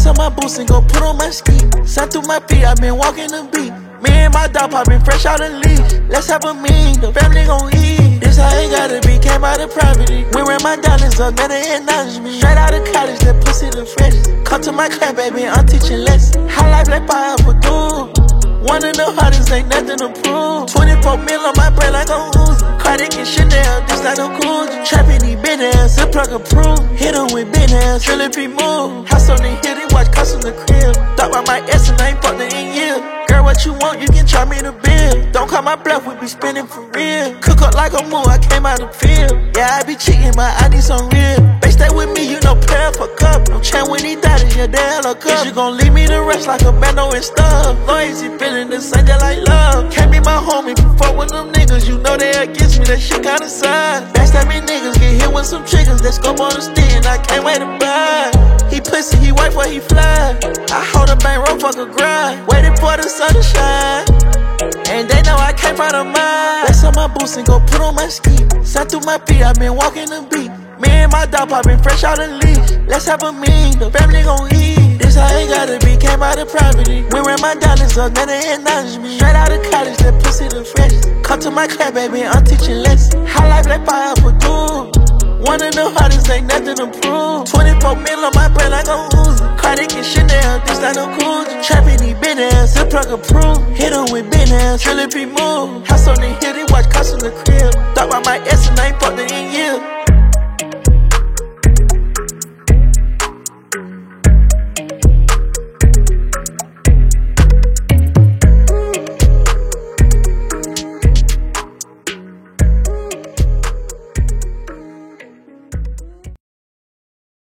on my boots and go put on my ski. Sun through my feet, I been walking the beat. Me and my dog poppin' fresh out the leash. Let's have a mean, the family gon' eat. This how it gotta be, came out of poverty. Wearing my diamonds up, now they acknowledge me. Straight out of college, that pussy the freshest. Come to my class, baby, I'm teaching lessons. High life like pineapple dude. One of the hardest, ain't nothing to prove. 24 mil on my brain like a Uzi. Cardiac and Chanel, this not no cool. Trapping these big ass, zip plug approved. Hit 'em with big ass, till it be moved. House on the hill, they watch cuss in the crib. Thought about my ass and I ain't fucked it in years. Girl, what you want, you can try me the bill. Don't call my bluff, we be spinning for real. Cook up like a moon, I came out the field. Yeah, I be cheating, but I need some real. Bitch, stay with me, you know, prayer for cup. I'm chatting with these daddies, yeah, they hella cup. Is you gon' leave me to rest like a bando and stuff? Loyalty feeling the same, just like love. Can't be my homie, fuck with them niggas. You know they against me, that shit kinda sucks. Backstabbing niggas, get hit with some triggers. That scope on the stick, and I can't wait to buy. He pussy, he wife while he fly. I hold a bank roll, fuck a grind. Waiting for the sun to shine. And they know I came from the mine. Lace on my boots and go put on my ski. Sun through my feet, I been walking the beat. Me and my dog poppin' fresh out the leash. Let's have a mean, the family gon' eat. This how it gotta be, came out of poverty. Wearing my diamonds up, now they acknowledge me. Straight out of college, that pussy the freshest. Come to my class, baby, I'm teaching lessons. High life like pineapple dude. One of the hardest, ain't nothing to prove. 24 mil on my brain like a Uzi. Cardiac and Chanel, this not no cool. Trapping these big ass, zip plug approved. Hit 'em with big ass, till it be moved. House on the hill, they watch cuss in the crib. Thought about my ass and I ain't fucked it in